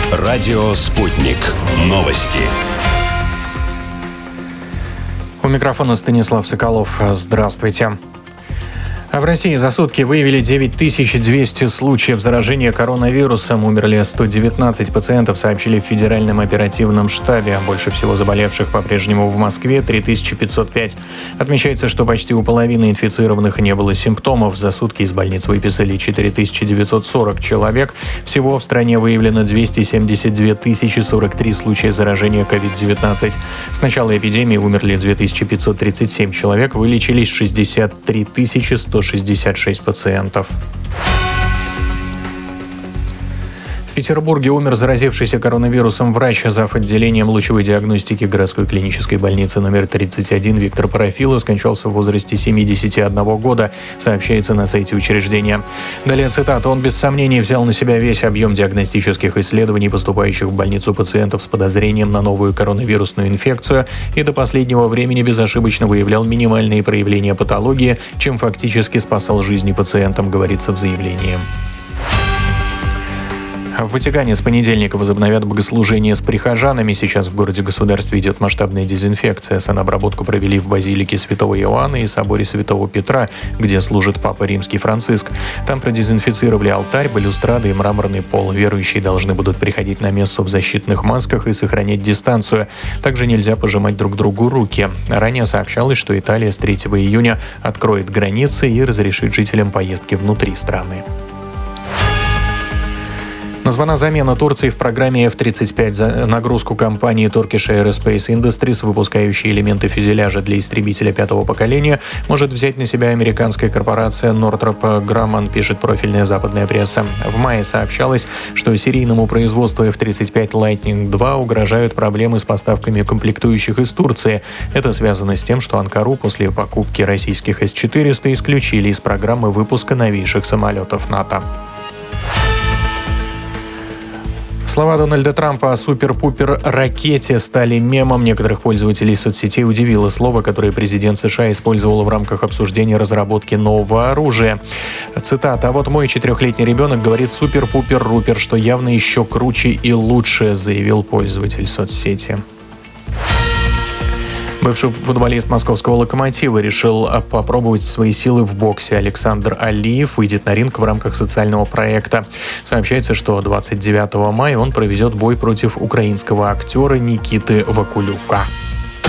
Радио «Спутник». Новости. У микрофона Станислав Соколов. Здравствуйте. В России за сутки выявили 9200 случаев заражения коронавирусом. Умерли 119 пациентов, сообщили в Федеральном оперативном штабе. Больше всего заболевших по-прежнему в Москве – 3505. Отмечается, что почти у половины инфицированных не было симптомов. За сутки из больниц выписали 4940 человек. Всего в стране выявлено 272 043 случая заражения COVID-19. С начала эпидемии умерли 2537 человек, вылечились 63 166 пациентов. В Петербурге умер заразившийся коронавирусом врач, зав. Отделением лучевой диагностики городской клинической больницы номер 31 Виктор Парафило скончался в возрасте 71 года, сообщается на сайте учреждения. Далее цитата. «Он без сомнений взял на себя весь объем диагностических исследований, поступающих в больницу пациентов с подозрением на новую коронавирусную инфекцию, и до последнего времени безошибочно выявлял минимальные проявления патологии, чем фактически спасал жизни пациентам», говорится в заявлении. В Ватикане с понедельника возобновят богослужения с прихожанами. Сейчас в городе-государстве идет масштабная дезинфекция. Санобработку провели в базилике Святого Иоанна и соборе Святого Петра, где служит Папа Римский Франциск. Там продезинфицировали алтарь, балюстрады и мраморный пол. Верующие должны будут приходить на мессу в защитных масках и сохранять дистанцию. Также нельзя пожимать друг другу руки. Ранее сообщалось, что Италия с 3 июня откроет границы и разрешит жителям поездки внутри страны. Названа замена Турции в программе F-35 за нагрузку компании Turkish Aerospace Industries, выпускающей элементы фюзеляжа для истребителя 5-го поколения, может взять на себя американская корпорация Northrop Grumman, пишет профильная западная пресса. В мае сообщалось, что серийному производству F-35 Lightning II угрожают проблемы с поставками комплектующих из Турции. Это связано с тем, что Анкару после покупки российских С-400 исключили из программы выпуска новейших самолетов НАТО. Слова Дональда Трампа о супер-пупер-ракете стали мемом. Некоторых пользователей соцсетей удивило слово, которое президент США использовал в рамках обсуждения разработки нового оружия. Цитата. «А вот мой 4-летний ребенок говорит супер-пупер-рупер, что явно еще круче и лучше», заявил пользователь соцсети. Бывший футболист московского «Локомотива» решил попробовать свои силы в боксе. Александр Алиев выйдет на ринг в рамках социального проекта. Сообщается, что 29 мая он проведет бой против украинского актера Никиты Вакулюка.